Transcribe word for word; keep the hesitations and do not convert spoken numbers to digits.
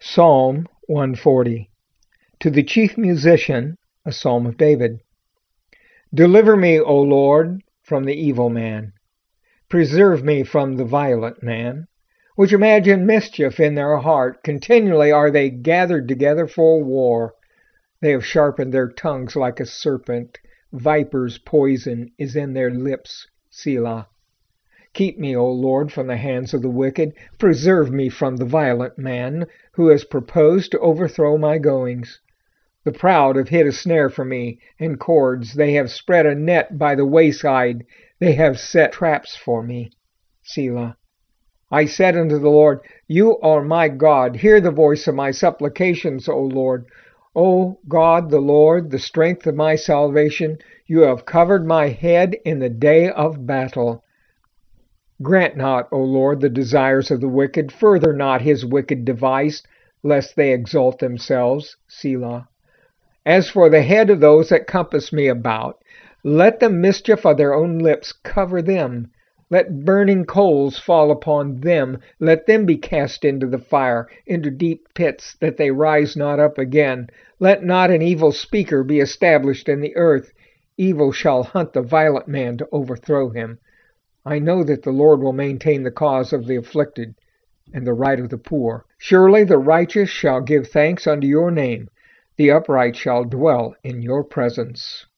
Psalm one forty. To the chief musician, a psalm of David. Deliver me, O Lord, from the evil man. Preserve me from the violent man, which imagine mischief in their heart. Continually are they gathered together for war. They have sharpened their tongues like a serpent. Viper's poison is in their lips. Selah. Keep me, O Lord, from the hands of the wicked. Preserve me from the violent man, who has proposed to overthrow my goings. The proud have hid a snare for me, and cords. They have spread a net by the wayside. They have set traps for me. Selah. I said unto the Lord, You are my God. Hear the voice of my supplications, O Lord. O God, the Lord, the strength of my salvation, you have covered my head in the day of battle. Grant not, O Lord, the desires of the wicked. Further not his wicked device, lest they exalt themselves. Selah. As for the head of those that compass me about, let the mischief of their own lips cover them. Let burning coals fall upon them. Let them be cast into the fire, into deep pits, that they rise not up again. Let not an evil speaker be established in the earth. Evil shall hunt the violent man to overthrow him. I know that the Lord will maintain the cause of the afflicted and the right of the poor. Surely the righteous shall give thanks unto your name. The upright shall dwell in your presence.